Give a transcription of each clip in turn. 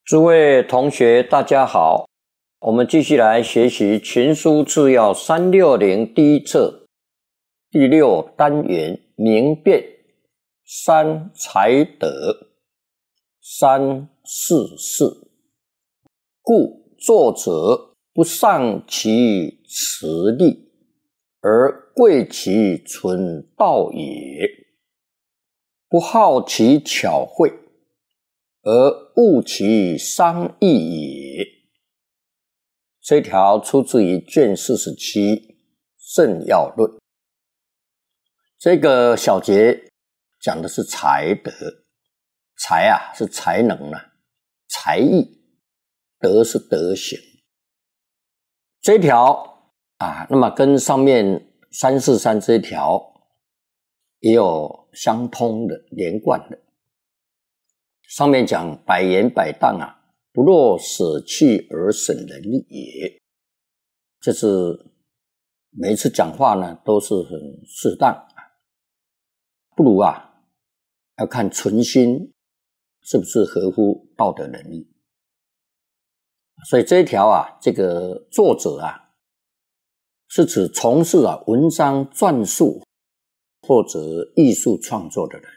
诸位同学大家好，我们继续来学习群书治要360第一册第6单元明辨三才德三事事。故作者不尚其辞力，而贵其存道也；不好其巧慧，而误其商议也。这条出自于卷47圣要论。这个小节讲的是才德，才是才能才艺，德是德行。这条那么跟上面343这一条也有相通的连贯的。上面讲百言百当不若舍弃而省人力也，就是每一次讲话都是很适当，不如要看存心是不是合乎道德伦理。所以这一条这个作者是指从事文章撰述或者艺术创作的人。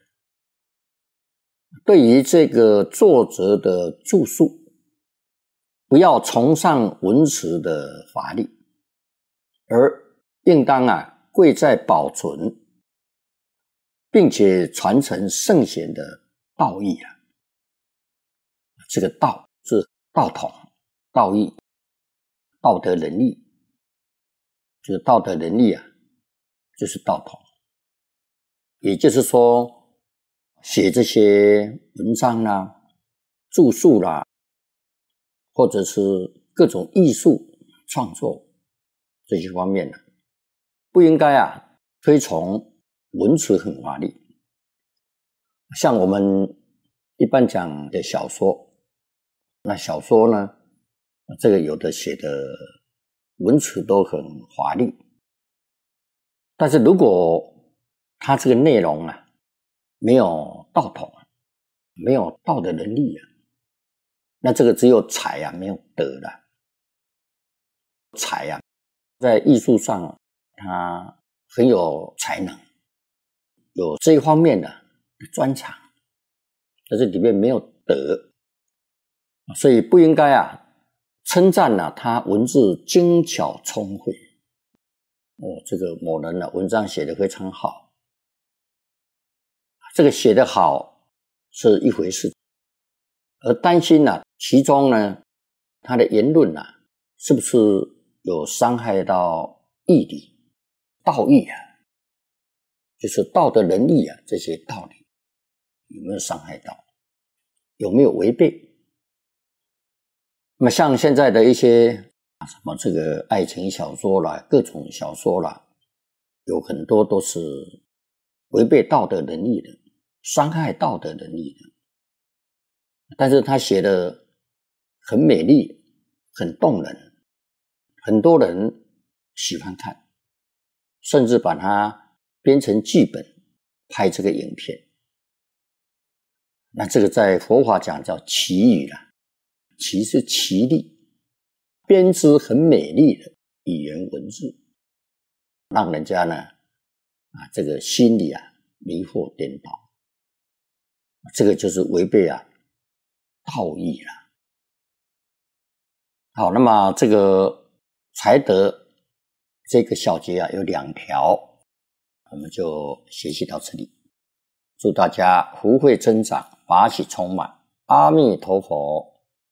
对于这个作者的著述，不要崇尚文辞的法力，而应当贵在保存并且传承圣贤的道义这个道是道统、道义、道德伦理，这个道德伦理就是道统。也就是说，写这些文章著述或者是各种艺术创作这些方面不应该推崇文辞很华丽。像我们一般讲的小说，那小说这个有的写的文辞都很华丽，但是如果它这个内容没有道统，没有道德伦理那这个只有才没有德了。才在艺术上他很有才能，有这一方面的专长，但是里面没有德，所以不应该称赞他文字精巧聪慧。这个某人文章写得非常好，这个写得好是一回事，而担心其中他的言论是不是有伤害到义理、道义就是道德伦理这些道理有没有伤害到，有没有违背。那么像现在的一些什么这个爱情小说各种小说有很多都是违背道德伦理的，伤害道德伦理的，但是他写的很美丽，很动人，很多人喜欢看，甚至把它编成剧本拍这个影片。那这个在佛法讲叫奇语奇是奇丽，编织很美丽的语言文字，让人家这个心里迷惑颠倒，这个就是违背道义了。好，那么这个才德这个小节有2条，我们就学习到这里。祝大家福慧增长，法喜充满。阿弥陀佛。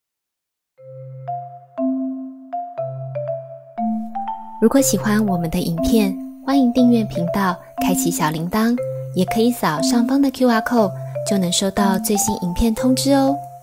如果喜欢我们的影片，欢迎订阅频道，开启小铃铛，也可以扫上方的 QR code，就能收到最新影片通知哦。